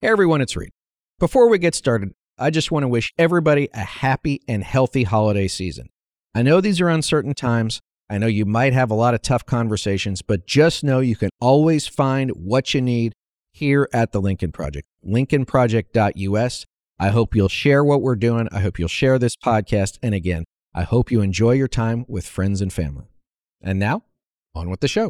Hey everyone, it's Reed. Before we get started, I just want to wish everybody a happy and healthy holiday season. I know these are uncertain times. I know you might have a lot of tough conversations, but just know you can always find what you need here at the Lincoln Project, lincolnproject.us. I hope you'll share what we're doing. I hope you'll share this podcast. And again, I hope you enjoy your time with friends and family. And now, on with the show.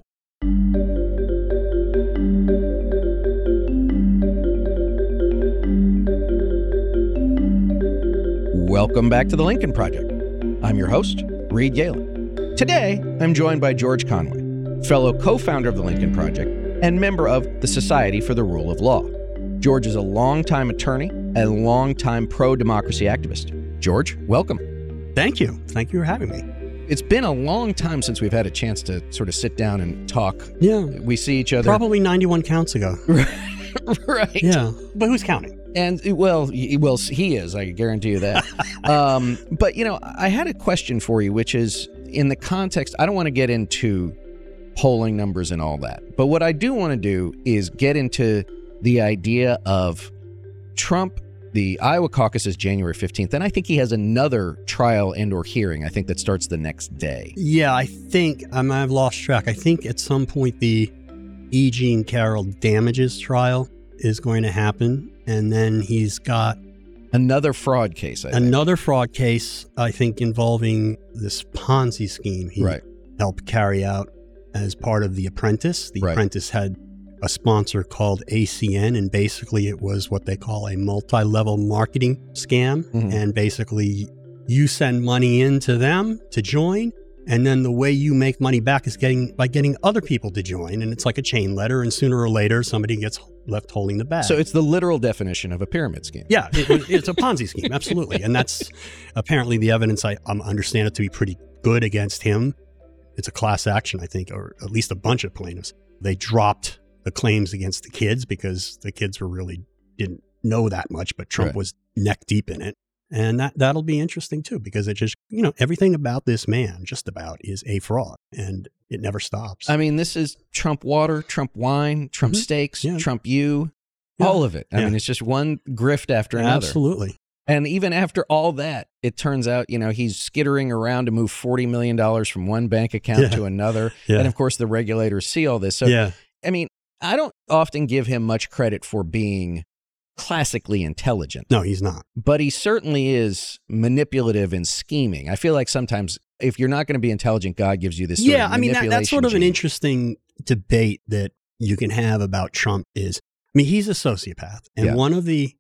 Welcome back to the Lincoln Project. I'm your host, Reed Galen. Today, I'm joined by George Conway, fellow co-founder of the Lincoln Project and member of the Society for the Rule of Law. George is a longtime attorney and longtime pro-democracy activist. George, welcome. Thank you. Thank you for having me. It's been a long time since we've had a chance to sort of sit down and talk. Yeah. We see each other. Probably 91 counts ago. Right. Yeah. But who's counting? And, well, he is, I guarantee you that. But, you know, I had a question for you, which is in the context, I don't want to get into polling numbers and all that. But what I do want to do is get into the idea of Trump. The Iowa caucus is January 15th, and I think he has another trial and or hearing, I think, that starts the next day. Yeah, I think, I've lost track. I think at some point the E. Jean Carroll damages trial is going to happen, and then he's got another fraud case, Another fraud case, I think, involving this Ponzi scheme he helped carry out as part of The Apprentice. The Apprentice had a sponsor called ACN, and basically it was what they call a multi-level marketing scam. Mm-hmm. And basically you send money into them to join, and then the way you make money back is by getting other people to join. And it's like a chain letter, and sooner or later somebody gets left holding the bag. So it's the literal definition of a pyramid scheme. Yeah, it's a Ponzi scheme, absolutely. And that's apparently the evidence. I understand it to be pretty good against him. It's a class action, I think, or at least a bunch of plaintiffs. They dropped the claims against the kids because the kids didn't know that much, but Trump was neck deep in it. And that'll be interesting too, because it just, everything about this man just about is a fraud, and it never stops. I mean, this is Trump water, Trump wine, Trump steaks, Trump all of it. I mean, it's just one grift after another. Absolutely. And even after all that, it turns out, he's skittering around to move $40 million from one bank account to another. Yeah. And of course, the regulators see all this. So, I mean, I don't often give him much credit for being classically intelligent. No, he's not. But he certainly is manipulative and scheming. I feel like sometimes if you're not going to be intelligent, God gives you this sort of manipulation that's sort of gene. An interesting debate that you can have about Trump is, he's a sociopath. And one of the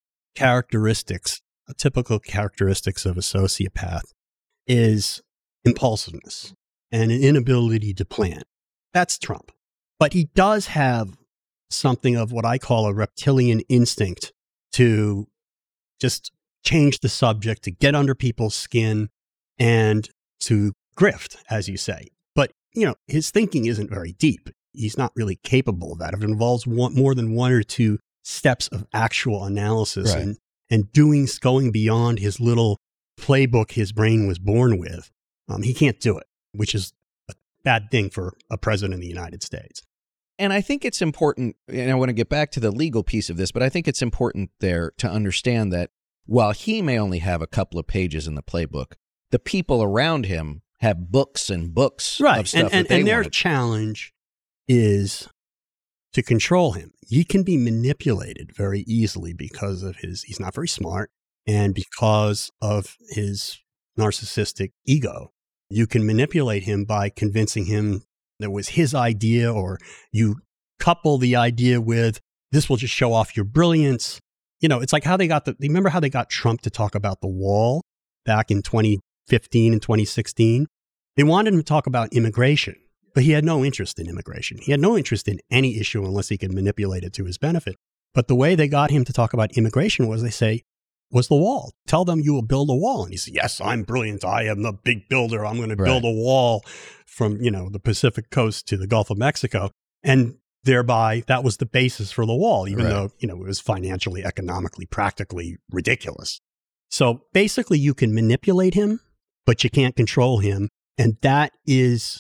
typical characteristics of a sociopath is impulsiveness and an inability to plan. That's Trump. But he does have something of what I call a reptilian instinct to just change the subject, to get under people's skin, and to grift, as you say. But, his thinking isn't very deep. He's not really capable of that. If it involves more than one or two steps of actual analysis and going beyond his little playbook his brain was born with, he can't do it, which is a bad thing for a president of the United States. And I think it's important, and I want to get back to the legal piece of this, but I think it's important there to understand that while he may only have a couple of pages in the playbook, the people around him have books and books of stuff and their challenge is to control him. He can be manipulated very easily because of he's not very smart, and because of his narcissistic ego. You can manipulate him by convincing him that was his idea, or you couple the idea with, this will just show off your brilliance. It's like how remember how they got Trump to talk about the wall back in 2015 and 2016? They wanted him to talk about immigration, but he had no interest in immigration. He had no interest in any issue unless he could manipulate it to his benefit. But the way they got him to talk about immigration was was the wall. Tell them you will build a wall. And he said, yes, I'm brilliant. I am the big builder. I'm going to build a wall from, the Pacific coast to the Gulf of Mexico. And thereby, that was the basis for the wall, even though, it was financially, economically, practically ridiculous. So basically, you can manipulate him, but you can't control him. And that is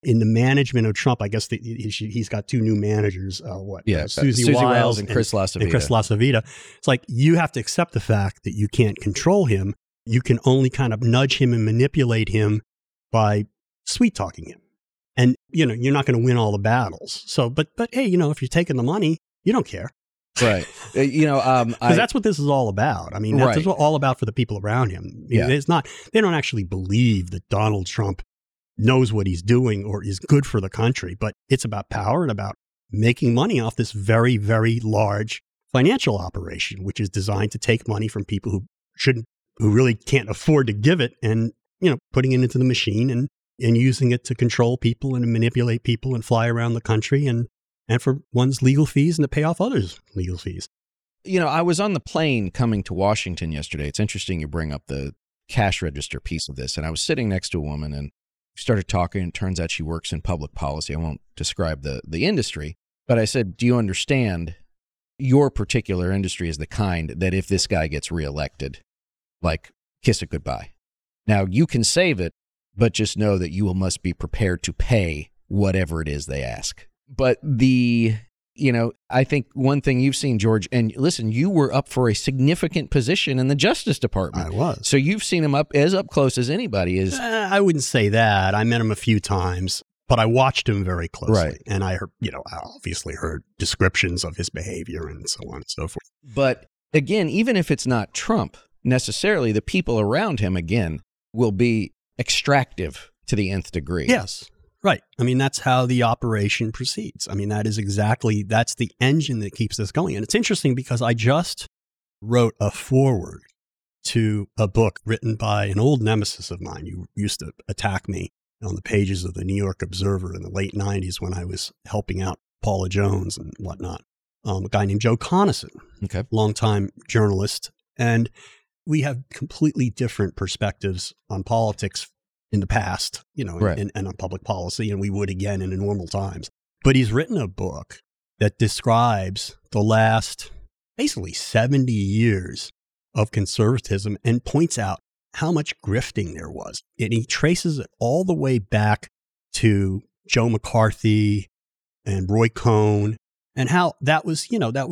in the management of Trump, I guess he's got two new managers. Susie Wiles and Chris LaCivita. And Chris LaCivita. It's like you have to accept the fact that you can't control him. You can only kind of nudge him and manipulate him by sweet talking him. And, you're not going to win all the battles. So, but hey, if you're taking the money, you don't care. Right. Because that's what this is all about. I mean, that's all about for the people around him. Yeah. They don't actually believe that Donald Trump knows what he's doing or is good for the country, but it's about power and about making money off this very, very large financial operation, which is designed to take money from people who really can't afford to give it and, putting it into the machine and using it to control people and manipulate people and fly around the country and for one's legal fees and to pay off others' legal fees. I was on the plane coming to Washington yesterday. It's interesting you bring up the cash register piece of this. And I was sitting next to a woman and we started talking, and it turns out she works in public policy. I won't describe the industry, but I said, do you understand your particular industry is the kind that if this guy gets reelected, like, kiss it goodbye. Now, you can save it, but just know that you must be prepared to pay whatever it is they ask. But I think one thing you've seen, George, and listen, you were up for a significant position in the Justice Department. I was. So you've seen him up close as anybody is. I wouldn't say that. I met him a few times, but I watched him very closely. Right. And I heard, I obviously heard descriptions of his behavior and so on and so forth. But again, even if it's not Trump necessarily, the people around him, again, will be extractive to the nth degree. Yes. Right. I mean, that's how the operation proceeds. I mean, that's the engine that keeps this going. And it's interesting because I just wrote a foreword to a book written by an old nemesis of mine. You used to attack me on the pages of the New York Observer in the late 90s when I was helping out Paula Jones and whatnot. A guy named Joe Conason, okay, longtime journalist. And we have completely different perspectives on politics in the past, right, and on public policy, and we would again in the normal times. But he's written a book that describes the last basically 70 years of conservatism and points out how much grifting there was. And he traces it all the way back to Joe McCarthy and Roy Cohn and how that was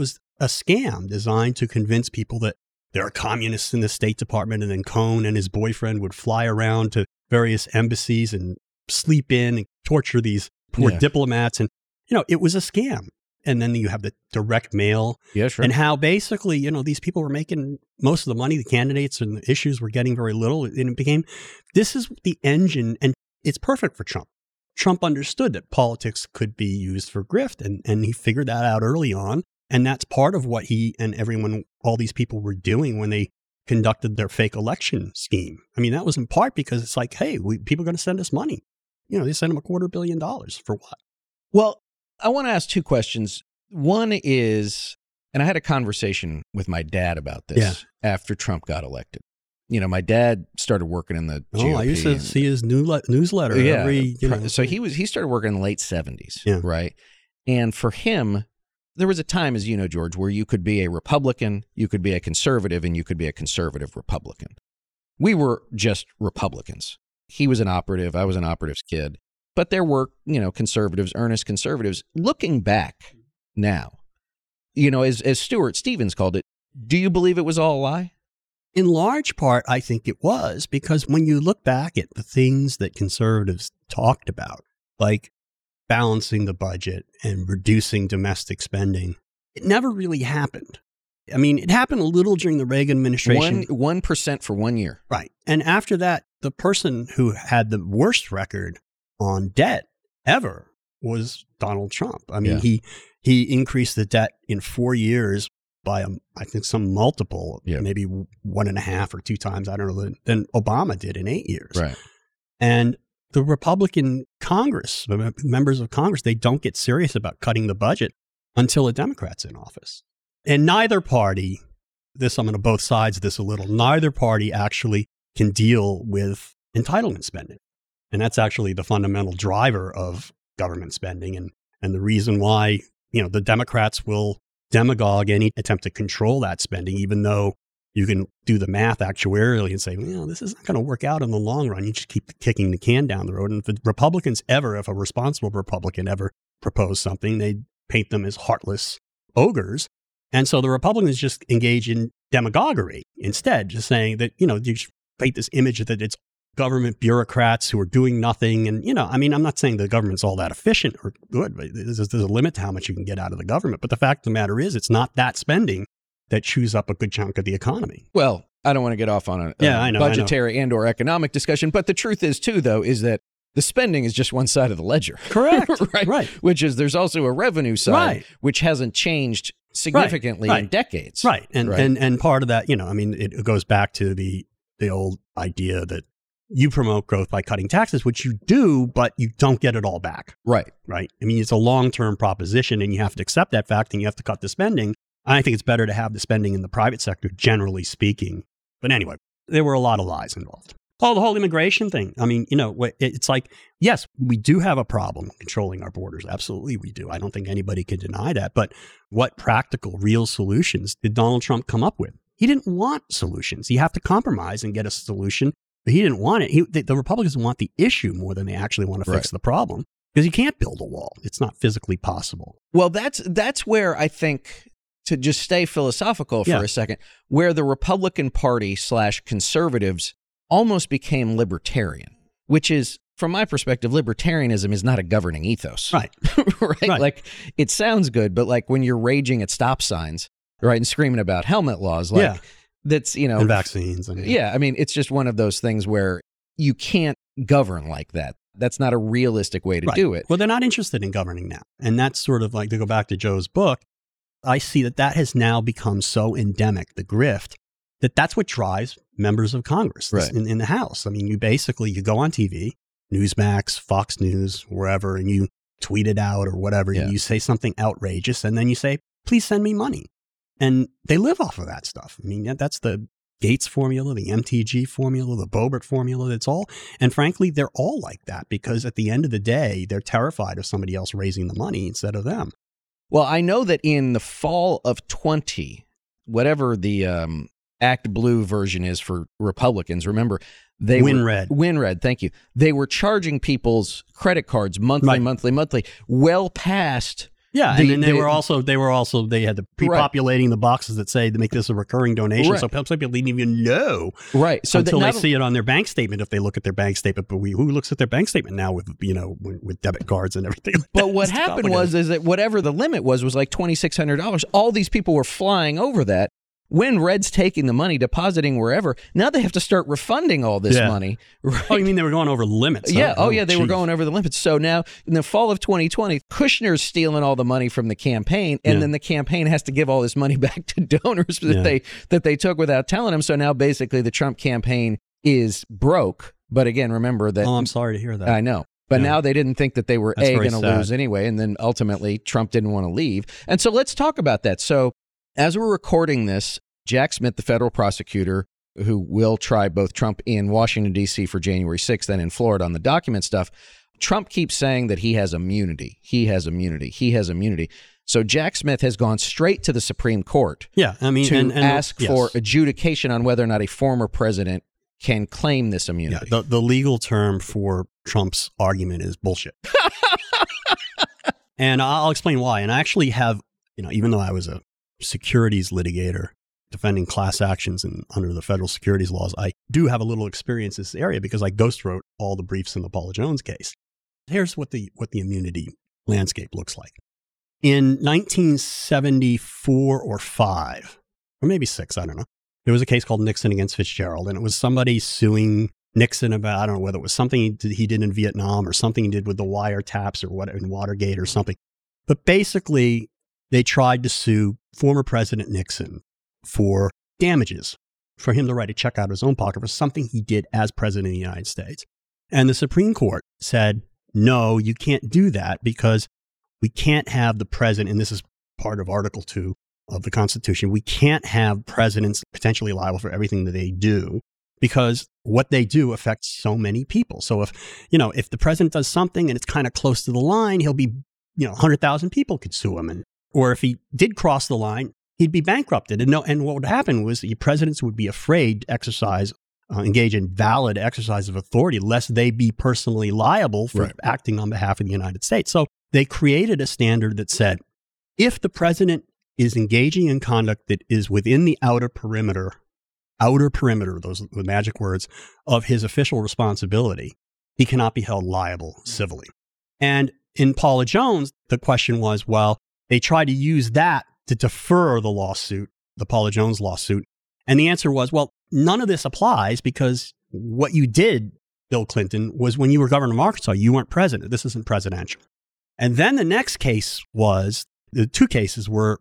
a scam designed to convince people that there are communists in the State Department, and then Cohn and his boyfriend would fly around to various embassies and sleep in and torture these poor diplomats. And, it was a scam. And then you have the direct mail. Yeah, sure. And how basically, these people were making most of the money. The candidates and the issues were getting very little. And this is the engine, and it's perfect for Trump. Trump understood that politics could be used for grift, and he figured that out early on. And that's part of what he and all these people were doing when they conducted their fake election scheme. I mean, that was in part because it's like, hey, people are going to send us money. They sent him $250 million for what? Well, I want to ask two questions. One is, and I had a conversation with my dad about this after Trump got elected. My dad started working in the GOP. I used to see his newsletter every. So he started working in the late 70s, right? And for him, there was a time, as you know, George, where you could be a Republican, you could be a conservative, and you could be a conservative Republican. We were just Republicans. He was an operative. I was an operative's kid. But there were, conservatives, earnest conservatives. Looking back now, as Stuart Stevens called it, do you believe it was all a lie? In large part, I think it was, because when you look back at the things that conservatives talked about, like balancing the budget and reducing domestic spending, it never really happened. I mean, it happened a little during the Reagan administration. 1% for 1 year. Right. And after that, the person who had the worst record on debt ever was Donald Trump. I mean, he increased the debt in 4 years by, I think, some multiple, maybe 1.5 or 2 times, I don't know, than Obama did in 8 years. Right. And the Republican Congress, members of Congress, they don't get serious about cutting the budget until a Democrat's in office. And neither party, I'm going to both sides of this a little, neither party actually can deal with entitlement spending. And that's actually the fundamental driver of government spending and the reason why, the Democrats will demagogue any attempt to control that spending, even though You can do the math actuarially and say, this isn't going to work out in the long run. You just keep kicking the can down the road. And if the Republicans if a responsible Republican ever proposed something, they paint them as heartless ogres. And so the Republicans just engage in demagoguery instead, just saying that, you just paint this image that it's government bureaucrats who are doing nothing. And, I'm not saying the government's all that efficient or good, but there's a limit to how much you can get out of the government. But the fact of the matter is, it's not that spending that chews up a good chunk of the economy. Well, I don't want to get off on a budgetary and or economic discussion, but the truth is too, though, is that the spending is just one side of the ledger. Correct. Right. Which is there's also a revenue side, which hasn't changed significantly in decades. Right. And part of that, it goes back to the old idea that you promote growth by cutting taxes, which you do, but you don't get it all back. Right. Right. It's a long-term proposition, and you have to accept that fact, and you have to cut the spending. I think it's better to have the spending in the private sector, generally speaking. But anyway, there were a lot of lies involved. The whole immigration thing. It's like, yes, we do have a problem controlling our borders. Absolutely, we do. I don't think anybody can deny that. But what practical, real solutions did Donald Trump come up with? He didn't want solutions. You have to compromise and get a solution. But he didn't want it. The Republicans want the issue more than they actually want to fix the problem, because you can't build a wall. It's not physically possible. Well, that's where I think, to just stay philosophical for a second, where the Republican Party / conservatives almost became libertarian, which is, from my perspective, libertarianism is not a governing ethos. Right. Right. Like, it sounds good, but like when you're raging at stop signs, right, and screaming about helmet laws, like that's, and vaccines. It's just one of those things where you can't govern like that. That's not a realistic way to do it. Well, they're not interested in governing now. And that's sort of like, to go back to Joe's book, I see that has now become so endemic, the grift, that's what drives members of Congress in the House. You go on TV, Newsmax, Fox News, wherever, and you tweet it out or whatever, and you say something outrageous, and then you say, please send me money. And they live off of that stuff. That's the Gates formula, the MTG formula, the Boebert formula. It's all, and frankly, they're all like that, because at the end of the day, they're terrified of somebody else raising the money instead of them. Well, I know that in the fall of 20, whatever the Act Blue version is for Republicans, remember, WinRed, thank you. They were charging people's credit cards monthly, well past. Yeah, and then they had the pre-populating the boxes that say to make this a recurring donation. So some people didn't even know. Right. So until they see it on their bank statement, if they look at their bank statement. But who looks at their bank statement now with debit cards and everything? But what happened is that whatever the limit was like $2,600. All these people were flying over that. WinRed's taking the money, depositing wherever. Now they have to start refunding all this money. Right? Oh, you mean they were going over limits? Yeah. They were going over the limits. So now in the fall of 2020, Kushner's stealing all the money from the campaign, and then the campaign has to give all this money back to donors that they took without telling them. So now basically the Trump campaign is broke. But again, remember that. Oh, I'm sorry to hear that. I know. But now they didn't think that they were going to lose anyway. And then ultimately Trump didn't want to leave. And so let's talk about that. So as we're recording this, Jack Smith, the federal prosecutor who will try both Trump in Washington, D.C. for January 6th and in Florida on the document stuff, Trump keeps saying that he has immunity. So Jack Smith has gone straight to the Supreme Court to ask for adjudication on whether or not a former president can claim this immunity. Yeah, the legal term for Trump's argument is bullshit. And I'll explain why. And I actually have, even though I was a securities litigator defending class actions under the federal securities laws, I do have a little experience in this area because I ghost wrote all the briefs in the Paula Jones case. Here's what the immunity landscape looks like. In 1974 or 5, or maybe 6, I don't know, there was a case called Nixon against Fitzgerald, and it was somebody suing Nixon about, I don't know whether it was something he did in Vietnam or something he did with the wiretaps or what in Watergate or something. But basically, they tried to sue former President Nixon for damages, for him to write a check out of his own pocket for something he did as president of the United States. And the Supreme Court said, no, you can't do that because we can't have the president, and this is part of Article 2 of the Constitution, we can't have presidents potentially liable for everything that they do because what they do affects so many people. So if the president does something and it's kind of close to the line, he'll be, 100,000 people could sue him. Or if he did cross the line, he'd be bankrupted. And what would happen was the presidents would be afraid to engage in valid exercise of authority, lest they be personally liable for acting on behalf of the United States. So they created a standard that said, if the president is engaging in conduct that is within the outer perimeter, those are the magic words, of his official responsibility, he cannot be held liable civilly. And in Paula Jones, the question was, well, they tried to use that to defer the Paula Jones lawsuit. And the answer was, well, none of this applies because what you did, Bill Clinton, was when you were governor of Arkansas, you weren't president. This isn't presidential. And then the next case was, the two cases were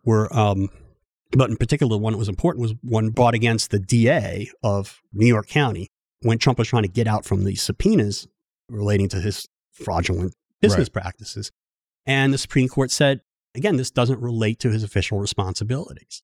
but in particular, one that was important was one brought against the DA of New York County when Trump was trying to get out from the subpoenas relating to his fraudulent business practices. And the Supreme Court said, again, this doesn't relate to his official responsibilities.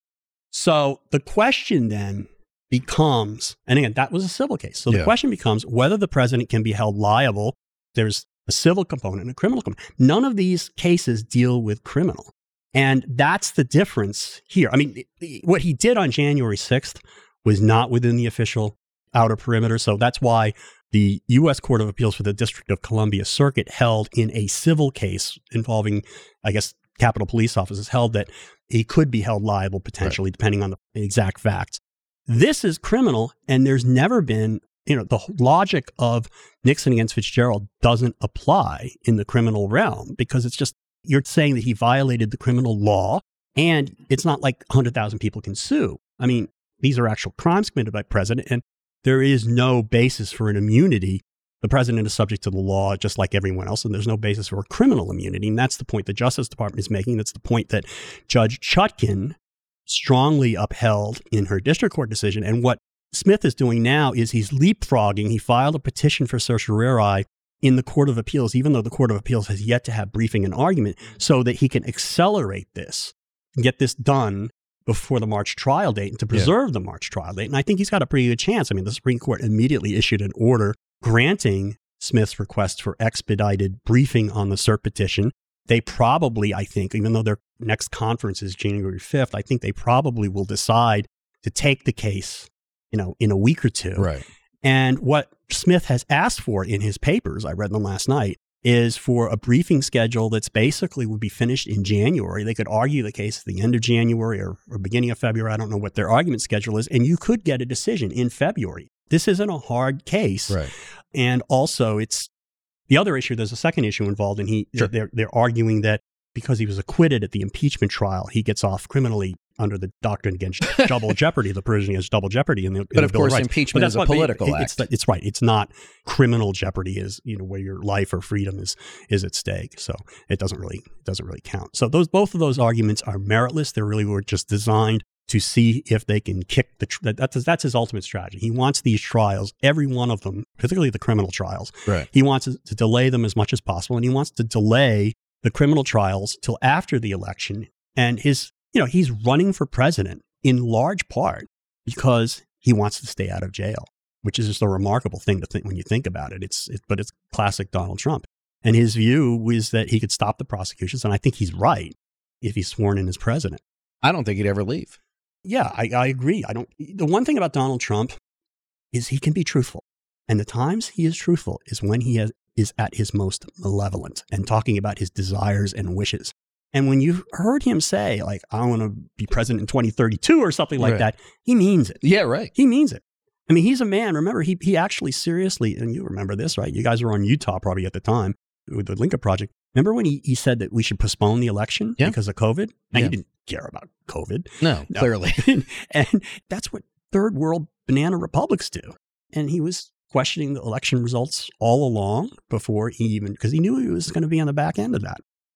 So the question then becomes, and again, that was a civil case. So the question becomes whether the president can be held liable. There's a civil component and a criminal component. None of these cases deal with criminal. And that's the difference here. I mean, what he did on January 6th was not within the official outer perimeter. So that's why the U.S. Court of Appeals for the District of Columbia Circuit held in a civil case involving, I guess, Capitol Police officers, held that he could be held liable potentially, depending on the exact facts. This is criminal, and there's never been, the logic of Nixon against Fitzgerald doesn't apply in the criminal realm because it's just, you're saying that he violated the criminal law, and it's not like 100,000 people can sue. I mean, these are actual crimes committed by the president, and there is no basis for an immunity. The president is subject to the law just like everyone else, and there's no basis for a criminal immunity. And that's the point the Justice Department is making. That's the point that Judge Chutkan strongly upheld in her district court decision. And what Smith is doing now is he's leapfrogging. He filed a petition for certiorari in the Court of Appeals, even though the Court of Appeals has yet to have briefing and argument, so that he can accelerate this and get this done before the March trial date and to preserve the March trial date. And I think he's got a pretty good chance. I mean, the Supreme Court immediately issued an order granting Smith's request for expedited briefing on the cert petition. They probably, I think, even though their next conference is January 5th, I think they probably will decide to take the case, in a week or two. Right. And what Smith has asked for in his papers, I read them last night, is for a briefing schedule that's basically would be finished in January. They could argue the case at the end of January or beginning of February. I don't know what their argument schedule is. And you could get a decision in February. This isn't a hard case. Right. And also it's the other issue. There's a second issue involved. And they're arguing that because he was acquitted at the impeachment trial, he gets off criminally under the doctrine against double jeopardy, the provision against double jeopardy. But of course, impeachment is a political act. It's right. It's not criminal jeopardy, is where your life or freedom is at stake. So it doesn't really count. So both of those arguments are meritless. They really were just designed to see if they can kick that's his ultimate strategy. He wants these trials, every one of them, particularly the criminal trials. Right. He wants to delay them as much as possible, and he wants to delay the criminal trials till after the election. And he's running for president in large part because he wants to stay out of jail, which is just a remarkable thing to think when you think about it. But it's classic Donald Trump. And his view was that he could stop the prosecutions. And I think he's right if he's sworn in as president. I don't think he'd ever leave. Yeah, I agree. The one thing about Donald Trump is he can be truthful. And the times he is truthful is when he is at his most malevolent and talking about his desires and wishes. And when you heard him say, like, I want to be president in 2032 or something like that, he means it. Yeah, right. He means it. I mean, he's a man. Remember, he actually seriously, and you remember this, right? You guys were on Utah probably at the time with the Lincoln Project. Remember when he said that we should postpone the election because of COVID? Now, he didn't care about COVID. No, clearly. And that's what third world banana republics do. And he was questioning the election results all along before because he knew he was going to be on the back end of that.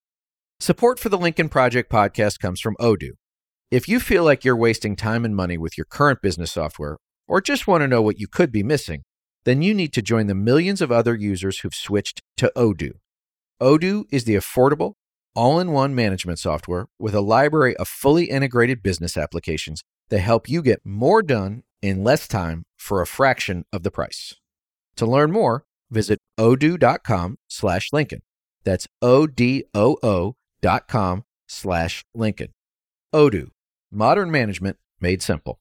Support for the Lincoln Project podcast comes from Odoo. If you feel like you're wasting time and money with your current business software, or just want to know what you could be missing, then you need to join the millions of other users who've switched to Odoo. Odoo is the affordable, all-in-one management software with a library of fully integrated business applications that help you get more done in less time for a fraction of the price. To learn more, visit odoo.com/Lincoln. That's ODOO.com/Lincoln. Odoo, Modern management made simple.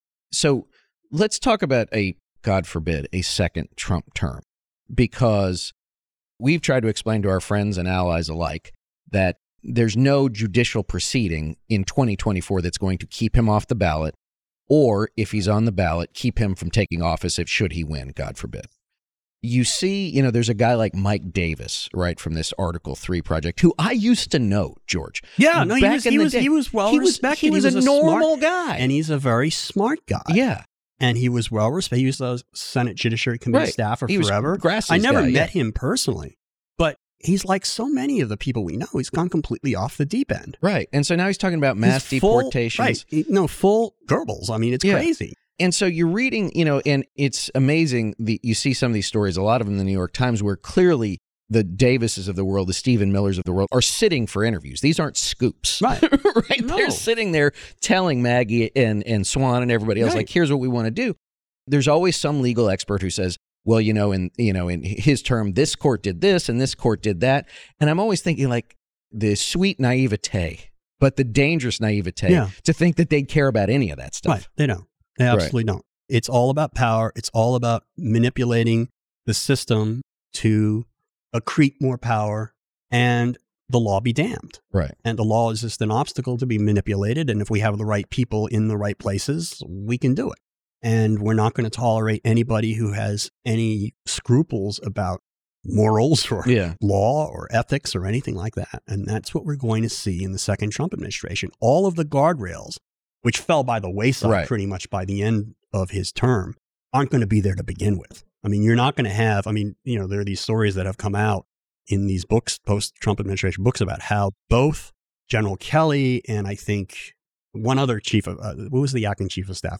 So let's talk about God forbid, a second Trump term, because we've tried to explain to our friends and allies alike that there's no judicial proceeding in 2024 that's going to keep him off the ballot, or if he's on the ballot, keep him from taking office should he win, God forbid. You see, there's a guy like Mike Davis, right, from this Article 3 project, who I used to know, George. Yeah, no, he was well respected. He was a normal guy. And he's a very smart guy. Yeah. And he was well respected. He was a Senate Judiciary Committee staffer forever. I never met him personally, but he's like so many of the people we know. He's gone completely off the deep end. Right. And so now he's talking about mass deportations. Right. Full Goebbels. I mean, it's crazy. And so you're reading, and it's amazing. You see some of these stories, a lot of them in the New York Times, where clearly the Davises of the world, the Stephen Millers of the world, are sitting for interviews. These aren't scoops. Right. Right? No. They're sitting there telling Maggie and Swan and everybody else, like, here's what we want to do. There's always some legal expert who says, well, in his term, this court did this and this court did that. And I'm always thinking, like, the sweet naivete, but the dangerous naivete to think that they'd care about any of that stuff. Right. They don't. They absolutely don't. It's all about power. It's all about manipulating the system to accrete more power, and the law be damned. Right. And the law is just an obstacle to be manipulated. And if we have the right people in the right places, we can do it. And we're not going to tolerate anybody who has any scruples about morals or law or ethics or anything like that. And that's what we're going to see in the second Trump administration. All of the guardrails, which fell by the wayside pretty much by the end of his term, aren't going to be there to begin with. I mean, you're not going to have, there are these stories that have come out in these books, post-Trump administration books, about how both General Kelly and I think one other chief of, what was the acting chief of staff?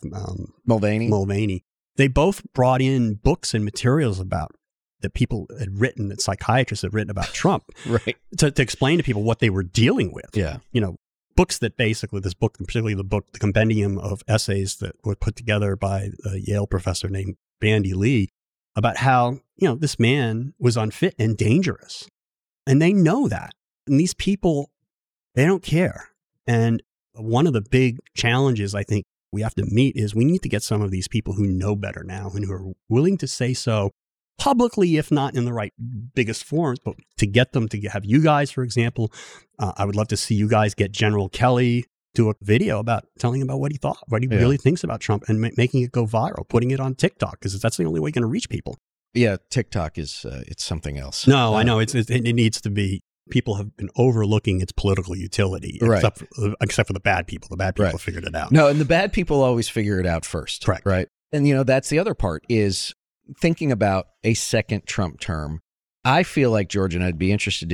Mulvaney. They both brought in books and materials that people had written, that psychiatrists had written about Trump, to explain to people what they were dealing with. Yeah. Books that basically, this book, particularly the compendium of essays that were put together by a Yale professor named Bandy Lee, about how, this man was unfit and dangerous. And they know that. And these people, they don't care. And one of the big challenges I think we have to meet is we need to get some of these people who know better now and who are willing to say so publicly, if not in the right biggest forums, but to get them to have you guys, for example. I would love to see you guys get General Kelly do a video about telling him about what he thought, what he really thinks about Trump, and making it go viral, putting it on TikTok, because that's the only way you're going to reach people. Yeah, TikTok is it's something else. No, I know it needs to be. People have been overlooking its political utility, except for the bad people. The bad people figured it out. No, and the bad people always figure it out first. Correct. Right. And that's the other part is thinking about a second Trump term. I feel like, George, and I'd be interested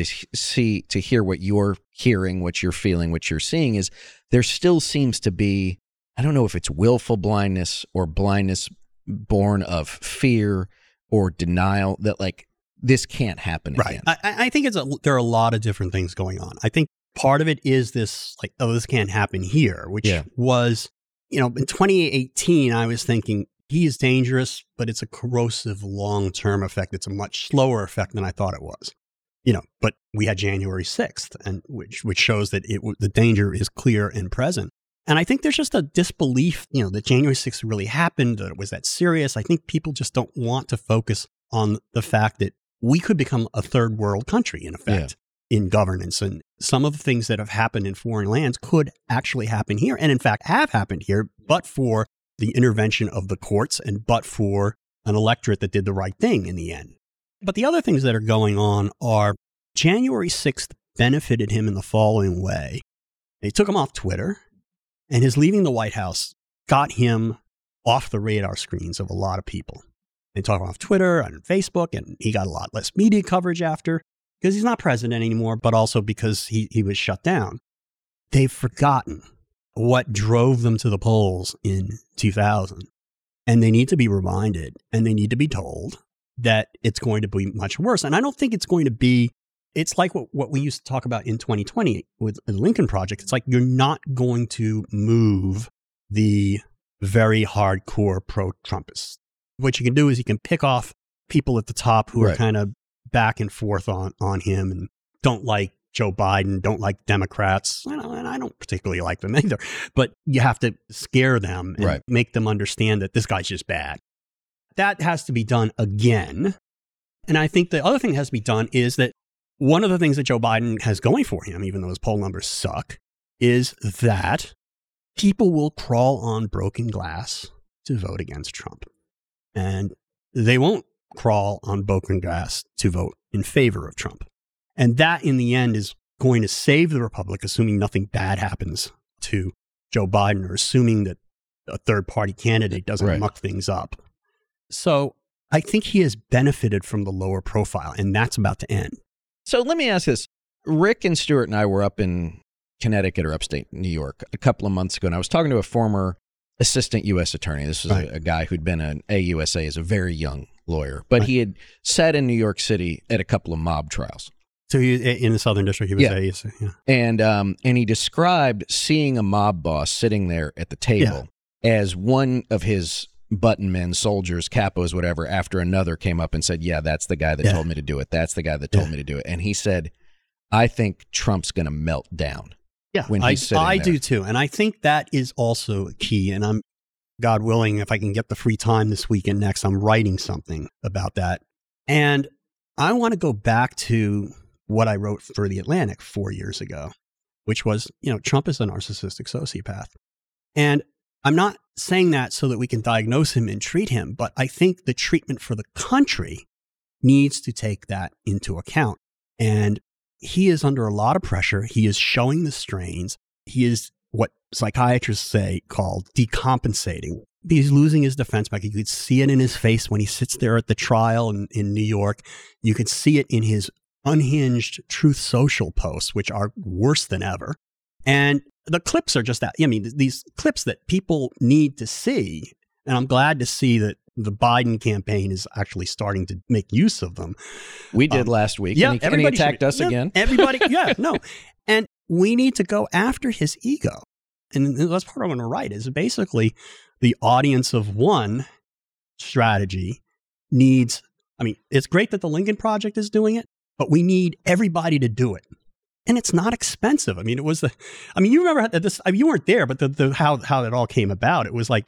to hear what you're hearing, what you're feeling, what you're seeing, is there still seems to be, I don't know if it's willful blindness or blindness born of fear or denial, that like this can't happen again. I think there are a lot of different things going on. I think part of it is this, like, oh, this can't happen here, which was, in 2018, I was thinking, he is dangerous, but it's a corrosive long-term effect. It's a much slower effect than I thought it was. But we had January 6th, and which shows that the danger is clear and present. And I think there's just a disbelief, that January 6th really happened, that it was that serious. I think people just don't want to focus on the fact that we could become a third world country, in effect, in governance. And some of the things that have happened in foreign lands could actually happen here, and in fact have happened here, but for the intervention of the courts and but for an electorate that did the right thing in the end. But the other things that are going on are January 6th benefited him in the following way. They took him off Twitter, and his leaving the White House got him off the radar screens of a lot of people. They took him off Twitter and Facebook, and he got a lot less media coverage after, because he's not president anymore, but also because he was shut down. They've forgotten what drove them to the polls in 2000. And they need to be reminded, and they need to be told that it's going to be much worse. And I don't think it's going to be, it's like what we used to talk about in 2020 with the Lincoln Project. It's like you're not going to move the very hardcore pro-Trumpists. What you can do is you can pick off people at the top who are kind of back and forth on him and don't like Joe Biden, don't like Democrats, and I don't particularly like them either, but you have to scare them and make them understand that this guy's just bad. That has to be done again. And I think the other thing that has to be done is that one of the things that Joe Biden has going for him, even though his poll numbers suck, is that people will crawl on broken glass to vote against Trump. And they won't crawl on broken glass to vote in favor of Trump. And that, in the end, is going to save the Republic, assuming nothing bad happens to Joe Biden or assuming that a third-party candidate doesn't muck things up. So I think he has benefited from the lower profile, and that's about to end. So let me ask this. Rick and Stuart and I were up in Connecticut or upstate New York a couple of months ago, and I was talking to a former assistant U.S. attorney. This was a guy who'd been an AUSA as a very young lawyer, but he had sat in New York City at a couple of mob trials. So he, in the Southern District, he was AUSA. Yeah. And he described seeing a mob boss sitting there at the table as one of his button men, soldiers, capos, whatever, after another came up and said, yeah, that's the guy that told me to do it. That's the guy that told me to do it. And he said, I think Trump's going to melt down. Yeah, when he's sitting I there. do too. And I think that is also a key. And I'm, God willing, if I can get the free time this weekend next, I'm writing something about that. And I want to go back to what I wrote for The Atlantic 4 years ago, which was, Trump is a narcissistic sociopath. And I'm not saying that so that we can diagnose him and treat him, but I think the treatment for the country needs to take that into account. And he is under a lot of pressure. He is showing the strains. He is what psychiatrists say called decompensating. He's losing his defense back. You could see it in his face when he sits there at the trial in New York. You could see it in his unhinged Truth Social posts, which are worse than ever. And the clips are just that. I mean, these clips that people need to see. And I'm glad to see that the Biden campaign is actually starting to make use of them. We did last week. Yeah, and he attacked us again. Everybody, And we need to go after his ego. And that's part of what I'm going to write is basically the audience of one strategy needs, it's great that the Lincoln Project is doing it, but we need everybody to do it. And it's not expensive. You remember this, you weren't there, but how it all came about. It was like,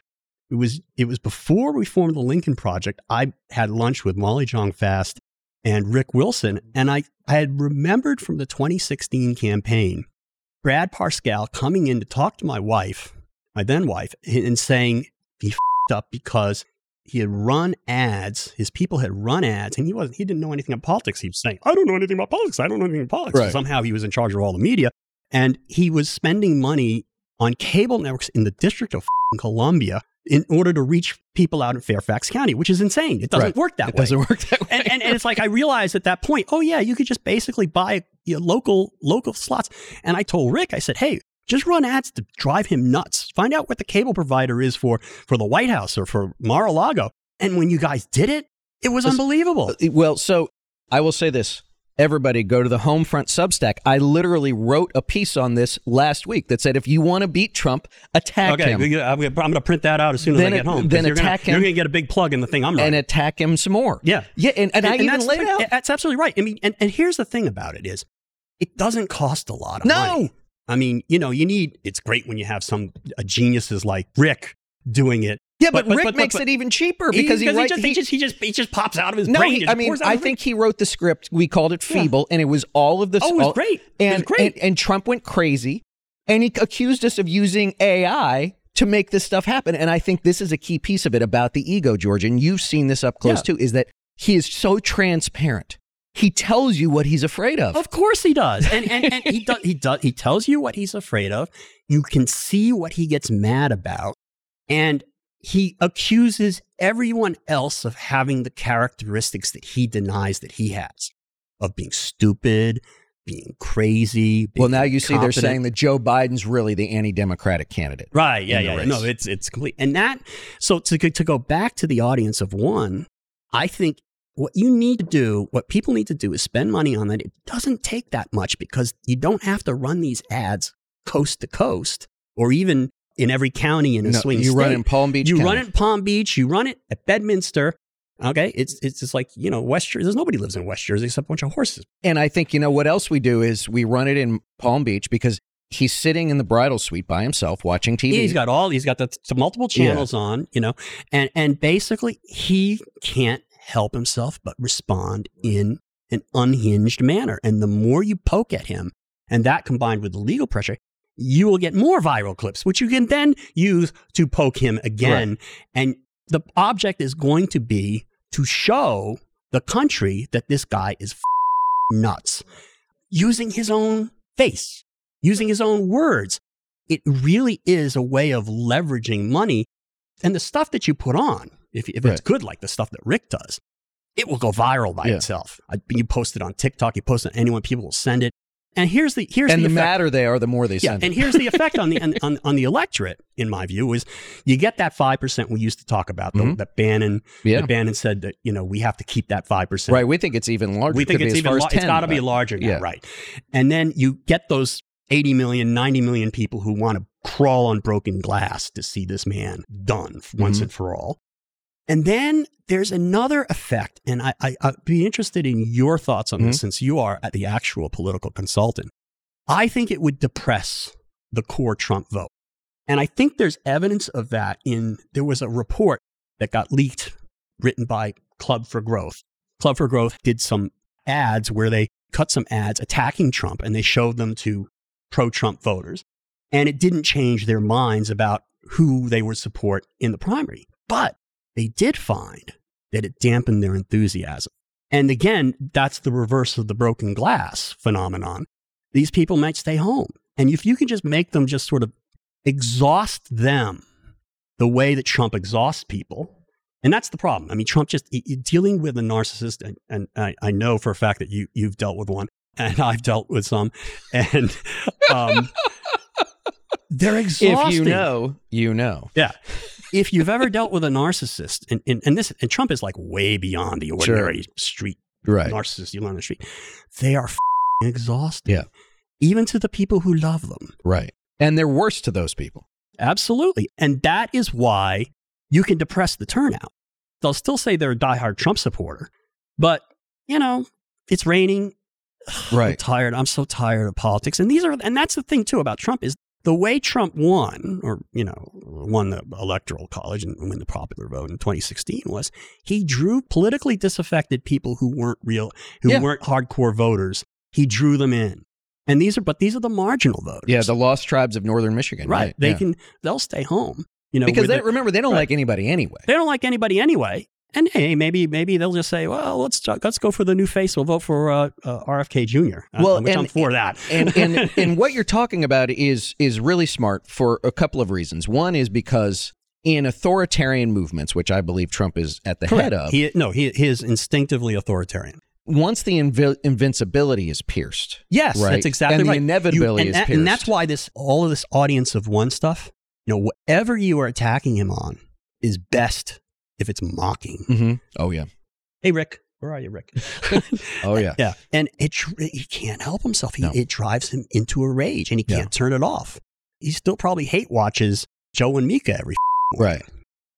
it was before we formed the Lincoln Project. I had lunch with Molly Jong-Fast and Rick Wilson, and I had remembered from the 2016 campaign, Brad Parscale coming in to talk to my wife, my then wife, and saying he f***ed up because he had run ads. His people had run ads, and he didn't know anything about politics. He was saying, I don't know anything about politics. I don't know anything about politics. Right. So somehow he was in charge of all the media, and he was spending money on cable networks in the District of Columbia in order to reach people out in Fairfax County, which is insane. It doesn't work that way. It doesn't work that way. And it's like, I realized at that point, you could just basically buy local slots. And I told Rick, I said, hey, just run ads to drive him nuts. Find out what the cable provider is for the White House or for Mar-a-Lago. And when you guys did it, it was unbelievable. Well, so I will say this. Everybody go to the Homefront Substack. I literally wrote a piece on this last week that said, if you want to beat Trump, attack him. I'm going to print that out as soon as I get home. Then attack him. You're going to get a big plug in the thing I'm writing. And attack him some more. Yeah. Yeah, and I even laid out. That's absolutely right. And here's the thing about it is, it doesn't cost a lot of money. It's great when you have a geniuses like Rick doing it. Yeah, but Rick makes it even cheaper because he just pops out of his brain. I think he wrote the script. We called it Feeble, and it was all of this. Oh, it was great. And Trump went crazy, and he accused us of using AI to make this stuff happen. And I think this is a key piece of it about the ego, George, and you've seen this up close too, is that he is so transparent. He tells you what he's afraid of. Of course he does. And he tells you what he's afraid of. You can see what he gets mad about. And he accuses everyone else of having the characteristics that he denies that he has, of being stupid, being crazy. Being now you see they're saying that Joe Biden's really the anti-democratic candidate. Right. Yeah. No, it's complete. And so to go back to the audience of one, I think what people need to do is spend money on that. It doesn't take that much because you don't have to run these ads coast to coast or even in every county in a swing state. You run in Palm Beach. You run it in Palm Beach. You run it at Bedminster. Okay, it's just like, West Jersey. There's nobody lives in West Jersey except a bunch of horses. And I think, what else we do is we run it in Palm Beach because he's sitting in the bridal suite by himself watching TV. He's got the multiple channels on, and basically he can't help himself but respond in an unhinged manner. And the more you poke at him, and that combined with the legal pressure, you will get more viral clips, which you can then use to poke him again. Right. And the object is going to be to show the country that this guy is nuts, using his own face, using his own words. It really is a way of leveraging money. And the stuff that you put on, if it's good, like the stuff that Rick does, it will go viral by itself. You post it on TikTok, you post it on anyone, people will send it. And here's the madder they are, the more they send. And here's the effect on the electorate, in my view, is you get that 5% we used to talk about. That Bannon said that we have to keep that 5%. Right. We think it's even larger. We think it's even it's got to be larger now, right? And then you get those 80 million, 90 million people who want to crawl on broken glass to see this man done once and for all. And then there's another effect, and I'd be interested in your thoughts on this since you are the actual political consultant. I think it would depress the core Trump vote. And I think there's evidence of that there was a report that got leaked, written by Club for Growth. Club for Growth did some ads where they cut some ads attacking Trump, and they showed them to pro-Trump voters. And it didn't change their minds about who they would support in the primary. But they did find that it dampened their enthusiasm. And again, that's the reverse of the broken glass phenomenon. These people might stay home. And if you can just make them just sort of exhaust them the way that Trump exhausts people, and that's the problem. I mean, Trump dealing with a narcissist, and I know for a fact that you've dealt with one, and I've dealt with some, and they're exhausting. If you know. Yeah. If you've ever dealt with a narcissist, and Trump is like way beyond the ordinary street narcissist you learn on the street, they are exhausting. Yeah. Even to the people who love them. Right. And they're worse to those people. Absolutely. And that is why you can depress the turnout. They'll still say they're a diehard Trump supporter, but it's raining. Right. I'm tired. I'm so tired of politics. And that's the thing too about Trump is the way Trump won, won the electoral college and win the popular vote in 2016 was he drew politically disaffected people who weren't weren't hardcore voters. He drew them in. And these are the marginal voters. Yeah, the lost tribes of northern Michigan. Right. They'll stay home. Because they don't like anybody anyway. They don't like anybody anyway. And hey, maybe they'll just say, well, let's go for the new face. We'll vote for RFK Jr. I'm for that. And what you're talking about is really smart for a couple of reasons. One is because in authoritarian movements, which I believe Trump is at the head of, he is instinctively authoritarian. Once the invincibility is pierced, yes, right? That's exactly and right. The inevitability is pierced, and that's why all of this audience of one stuff, whatever you are attacking him on, is best if it's mocking. Mm-hmm. Oh, yeah. Hey, Rick. Where are you, Rick? Oh, yeah. Yeah. And he can't help himself. It drives him into a rage, and he can't turn it off. He still probably hate watches Joe and Mika every morning. Right.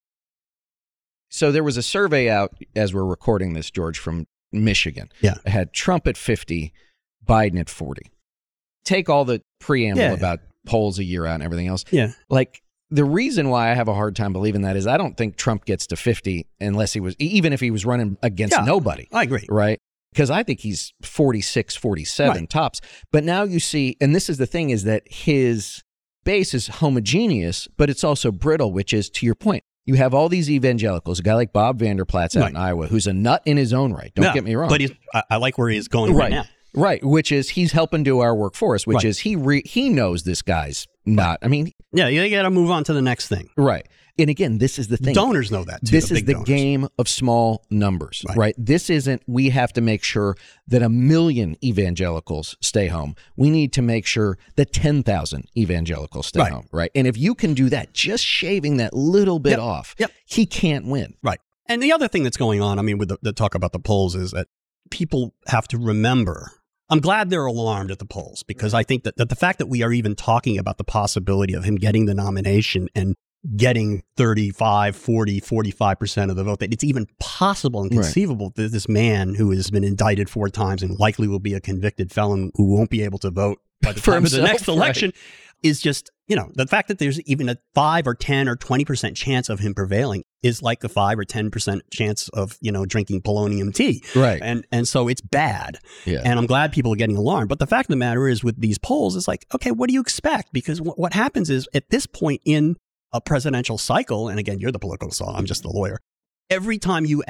So there was a survey out as we're recording this, George, from Michigan. Yeah. It had Trump at 50, Biden at 40. Take all the preamble about polls a year out and everything else. Yeah. Like, the reason why I have a hard time believing that is I don't think Trump gets to 50 unless even if he was running against nobody. I agree. Right? Because I think he's 46, 47 tops. But now you see, and this is the thing, is that his base is homogeneous, but it's also brittle, which is, to your point, you have all these evangelicals, a guy like Bob Vander Plaats out in Iowa, who's a nut in his own right. Don't get me wrong. But I like where he's going right now. Right, which is he's helping do our work for us, which is he knows this guy's not. I mean, yeah, you got to move on to the next thing. Right. And again, this is the thing. Donors know that too. This is the game of small numbers, right? This isn't, we have to make sure that 1 million evangelicals stay home. We need to make sure that 10,000 evangelicals stay home, right? And if you can do that, just shaving that little bit off, he can't win. Right. And the other thing that's going on, I mean, with the talk about the polls is that people have to remember, I'm glad they're alarmed at the polls, because I think that the fact that we are even talking about the possibility of him getting the nomination and getting 35, 40, 45% of the vote, that it's even possible and conceivable that this man who has been indicted 4 times and likely will be a convicted felon who won't be able to vote by the time of the next election is just, the fact that there's even a 5 or 10 or 20% chance of him prevailing is like a 5 or 10% chance of, drinking polonium tea. Right. And so it's bad. Yeah. And I'm glad people are getting alarmed. But the fact of the matter is with these polls, it's like, okay, what do you expect? Because what happens is at this point in a presidential cycle, and again, you're the political consultant, I'm just the lawyer. Every time you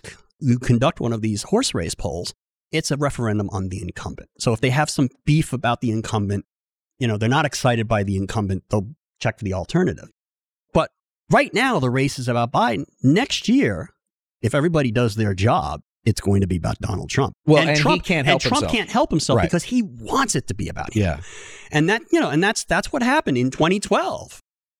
conduct one of these horse race polls, it's a referendum on the incumbent. So if they have some beef about the incumbent, they're not excited by the incumbent, they'll check for the alternative. But right now, the race is about Biden. Next year, if everybody does their job, it's going to be about Donald Trump. Well, and Trump, he can't help himself. Trump can't help himself because he wants it to be about him. Yeah. And that's what happened in 2012.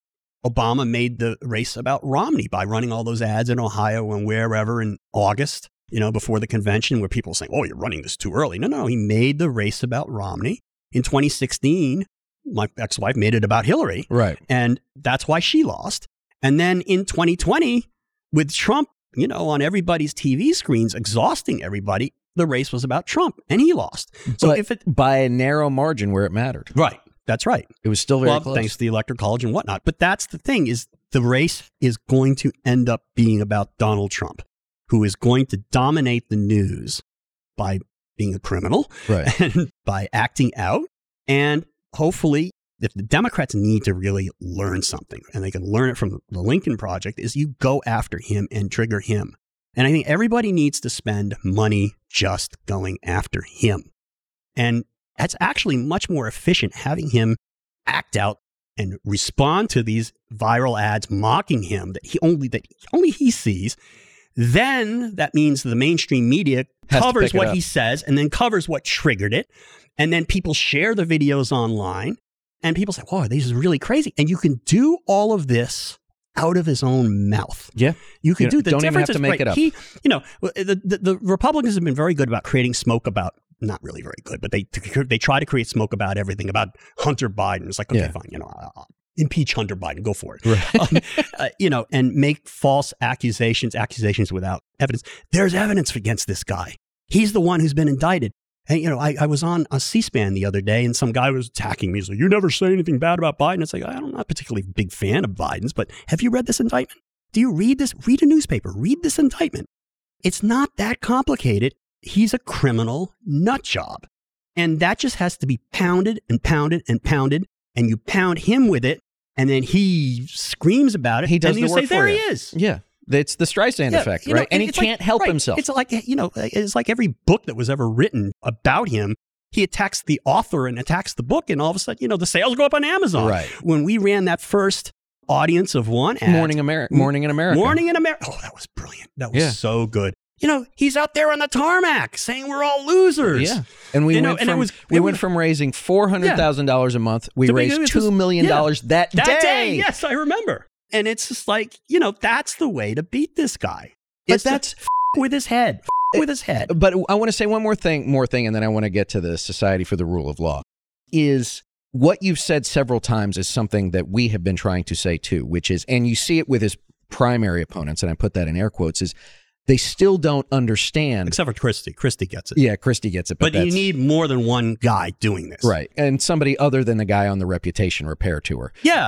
Obama made the race about Romney by running all those ads in Ohio and wherever in August, before the convention where people were saying, oh, you're running this too early. No, he made the race about Romney. In 2016, my ex-wife made it about Hillary. Right. And that's why she lost. And then in 2020, with Trump, on everybody's TV screens, exhausting everybody, the race was about Trump and he lost. So by a narrow margin where it mattered. Right. That's right. It was still very close. Thanks to the Electoral College and whatnot. But that's the thing is the race is going to end up being about Donald Trump, who is going to dominate the news by being a criminal and by acting out. And hopefully, if the Democrats need to really learn something, and they can learn it from the Lincoln Project, is you go after him and trigger him. And I think everybody needs to spend money just going after him. And that's actually much more efficient, having him act out and respond to these viral ads mocking him that only he sees. Then that means the mainstream media covers what he says and then covers what triggered it. And then people share the videos online and people say, "Whoa, this is really crazy." And you can do all of this out of his own mouth. Yeah. You can do the don't difference. Even have to make it up. The Republicans have been very good about creating smoke about, not really very good, but they try to create smoke about everything, about Hunter Biden. It's like, okay, fine, I'll impeach Hunter Biden, go for it. Right. And make false accusations without evidence. There's evidence against this guy. He's the one who's been indicted. And, I was on a C-SPAN the other day and some guy was attacking me. He's like, "You never say anything bad about Biden." It's like, I'm not a particularly big fan of Biden's, but have you read this indictment? Do you read this? Read a newspaper. Read this indictment. It's not that complicated. He's a criminal nut job. And that just has to be pounded and pounded and pounded. And you pound him with it. And then he screams about it. He does and the work say, for "There you." he is. Yeah. It's the Streisand effect, right? And he can't help himself. It's like, it's like every book that was ever written about him. He attacks the author and attacks the book. And all of a sudden, the sales go up on Amazon. Right. When we ran that first audience of one ad. Morning in America. Morning in America. Oh, that was brilliant. That was so good. He's out there on the tarmac saying we're all losers. Yeah. And we went from raising $400,000 a month. We raised $2 million that day. Yes, I remember. And it's just like, that's the way to beat this guy. But that's with his head. With his head. But I want to say one more thing, and then I want to get to the Society for the Rule of Law. Is what you've said several times is something that we have been trying to say too, which is, and you see it with his primary opponents, and I put that in air quotes, is they still don't understand. Except for Christie. Christie gets it. Yeah, Christie gets it. But you need more than one guy doing this. Right. And somebody other than the guy on the Reputation Repair Tour.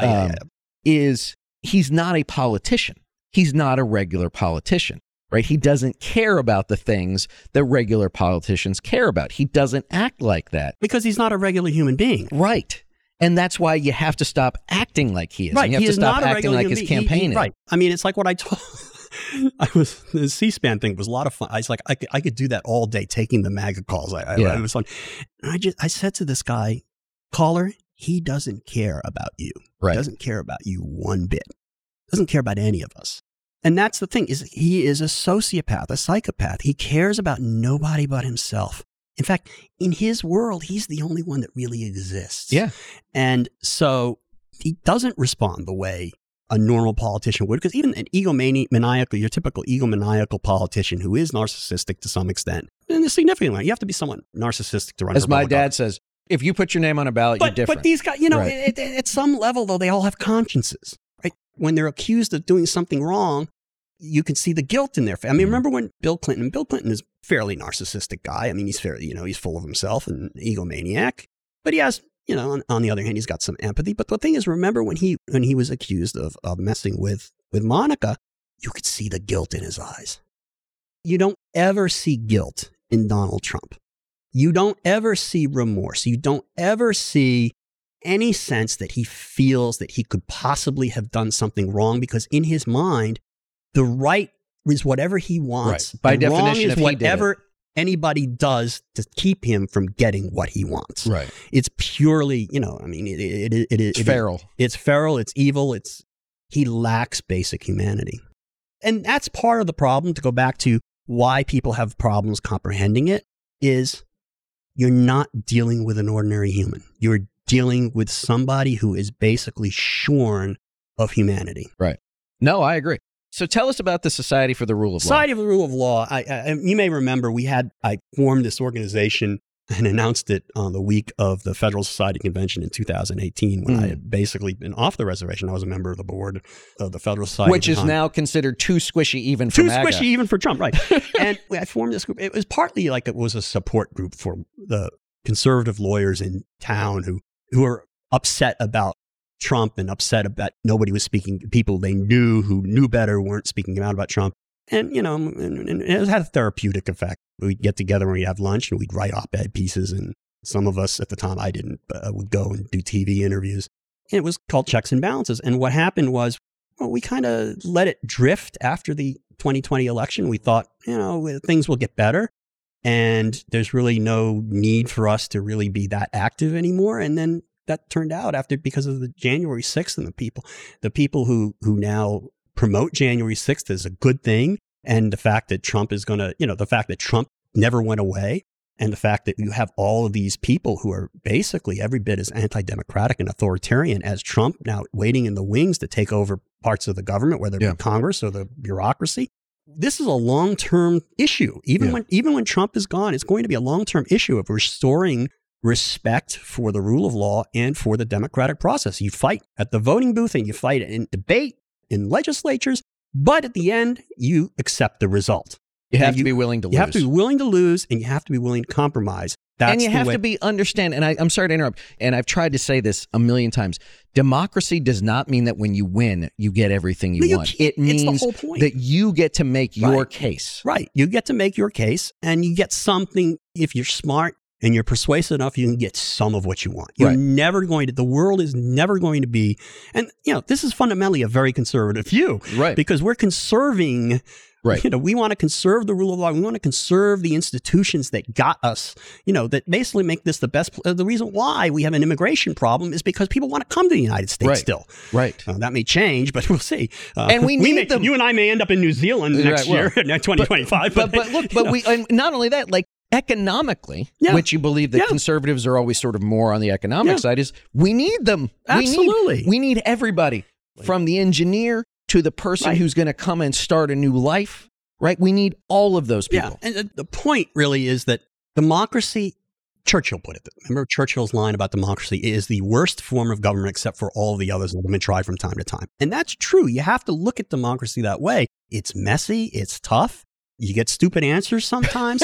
He's not a politician. He's not a regular politician, right? He doesn't care about the things that regular politicians care about. He doesn't act like that. Because he's not a regular human being. Right. And that's why you have to stop acting like he is. Right. And you have to stop acting like his campaign is. Right. I mean, it's like what I told... the C-SPAN thing was a lot of fun. I was like, I could do that all day, taking the MAGA calls. It was fun. And I said to this guy, "Caller, he doesn't care about you. Right. He doesn't care about you one bit. Doesn't care about any of us." And that's the thing, is he is a sociopath, a psychopath. He cares about nobody but himself. In fact, in his world, he's the only one that really exists. Yeah. And so he doesn't respond the way a normal politician would, because even an your typical egomaniacal politician who is narcissistic to some extent, and a significant amount, you have to be somewhat narcissistic to run. As my dad says, if you put your name on a ballot, you're different. But these guys, at some level, though, they all have consciences, right? when they're accused of doing something wrong, you can see the guilt in their face. I mean, remember when Bill Clinton is a fairly narcissistic guy. I mean, he's fairly, he's full of himself and egomaniac, but he has, on the other hand, he's got some empathy. But the thing is, remember when he was accused of messing with Monica, you could see the guilt in his eyes. You don't ever see guilt in Donald Trump. You don't ever see remorse. You don't ever see any sense that he feels that he could possibly have done something wrong, because in his mind, the right is whatever he wants. Right. By definition, wrong is if he whatever anybody does to keep him from getting what he wants. Right. It's purely, it's feral. It's feral. It's evil. He lacks basic humanity. And that's part of the problem, to go back to why people have problems comprehending it, is you're not dealing with an ordinary human. You're dealing with somebody who is basically shorn of humanity. Right. No, I agree. So tell us about the Society for the Rule of Law. Society for the Rule of Law. You may remember I formed this organization and announced it on the week of the Federal Society Convention in 2018, when I had basically been off the reservation. I was a member of the board of the Federal Society. Which is now considered too squishy even for MAGA. Too squishy even for Trump, right. And I formed this group. It was partly like it was a support group for the conservative lawyers in town who were upset about Trump and upset about nobody was speaking. People they knew who knew better weren't speaking out about Trump. And, and it had a therapeutic effect. We'd get together and we'd have lunch and we'd write op-ed pieces. And some of us at the time, I didn't, would go and do TV interviews. And it was called Checks and Balances. And what happened was, we kind of let it drift after the 2020 election. We thought, things will get better. And there's really no need for us to really be that active anymore. And then that turned out because of the January 6th and the people who now promote January 6th as a good thing. And the fact that Trump is going to, the fact that Trump never went away, and the fact that you have all of these people who are basically every bit as anti-democratic and authoritarian as Trump, now waiting in the wings to take over parts of the government, whether it be Congress or the bureaucracy. This is a long-term issue. Even when Trump is gone, it's going to be a long-term issue of restoring respect for the rule of law and for the democratic process. You fight at the voting booth and you fight in debate in legislatures, but at the end, you accept the result. You have to be willing to lose. You have to be willing to lose, and you have to be willing to compromise. And you have to be understand, and I'm sorry to interrupt, and I've tried to say this a million times. Democracy does not mean that when you win, you get everything you want. It means the whole point. That you get to make your case. Right. You get to make your case, and you get something. If you're smart and you're persuasive enough, you can get some of what you want. You're never going to, the world is never going to be, and this is fundamentally a very conservative view. Right. Because we're conserving. Right. We want to conserve the rule of law. We want to conserve the institutions that got us, that basically make this the best. The reason why we have an immigration problem is because people want to come to the United States still. Right. That may change, but we'll see. And we need them. You and I may end up in New Zealand next year, 2025. But look, we, and not only that, like economically, which you believe that conservatives are always sort of more on the economic side, is we need them. Absolutely. We need everybody, from the engineer to the person who's going to come and start a new life, right? We need all of those people. Yeah, and the point really is that democracy, Churchill put it, remember Churchill's line about democracy, is the worst form of government except for all the others that have been tried from time to time. And that's true. You have to look at democracy that way. It's messy. It's tough. You get stupid answers sometimes.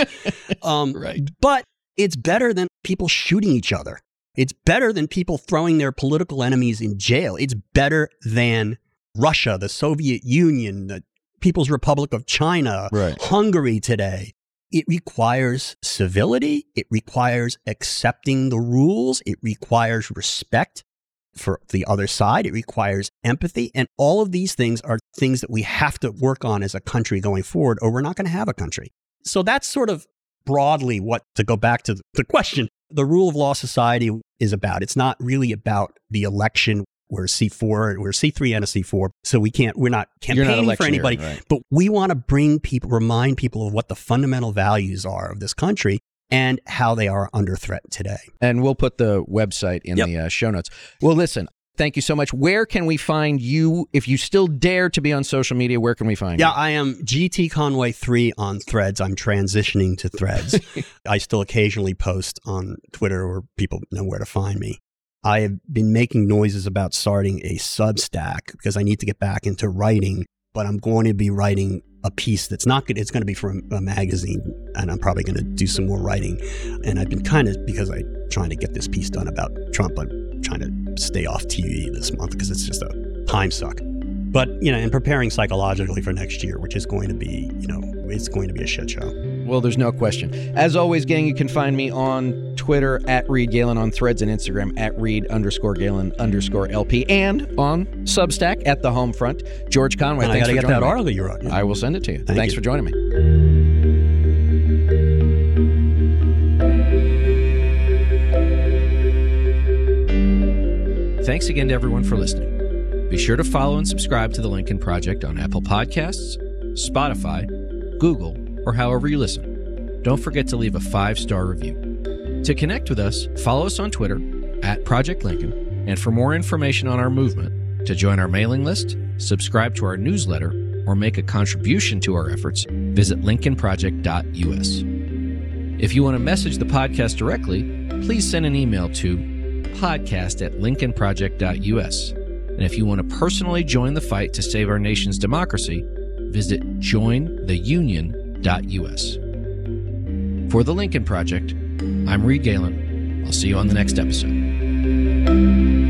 But it's better than people shooting each other. It's better than people throwing their political enemies in jail. It's better than Russia, the Soviet Union, the People's Republic of China, Hungary today. It requires civility. It requires accepting the rules. It requires respect for the other side. It requires empathy. And all of these things are things that we have to work on as a country going forward, or we're not going to have a country. So that's sort of broadly to go back to the question, the rule of law society is about. It's not really about the election. We're C4, we're C3 and a C4, so we're not campaigning for anybody, but we want to remind people of what the fundamental values are of this country and how they are under threat today. And we'll put the website in the show notes. Well, listen, thank you so much. Where can we find you? If you still dare to be on social media, where can we find you? Yeah, I am GT Conway 3 on Threads. I'm transitioning to Threads. I still occasionally post on Twitter where people know where to find me. I have been making noises about starting a Substack because I need to get back into writing, but I'm going to be writing a piece that's not good. It's going to be for a magazine, and I'm probably going to do some more writing. And I've been because I'm trying to get this piece done about Trump, I'm trying to stay off TV this month because it's just a time suck. But, and preparing psychologically for next year, which is going to be, it's going to be a shit show. Well, there's no question. As always, gang, you can find me on Twitter at Reed Galen, on Threads and Instagram at Reed_Galen_LP, and on Substack at The Homefront. George Conway, thanks for joining me. I got to get that article you wrote. Yeah. I will send it to you. Thanks for joining me. Thanks again to everyone for listening. Be sure to follow and subscribe to The Lincoln Project on Apple Podcasts, Spotify, Google, or however you listen. Don't forget to leave a 5-star review. To connect with us, follow us on Twitter at Project Lincoln, and for more information on our movement, to join our mailing list, subscribe to our newsletter, or make a contribution to our efforts, visit lincolnproject.us. If you want to message the podcast directly, please send an email to podcast@lincolnproject.us. And if you want to personally join the fight to save our nation's democracy, visit jointheunion.us. For The Lincoln Project, I'm Reed Galen. I'll see you on the next episode.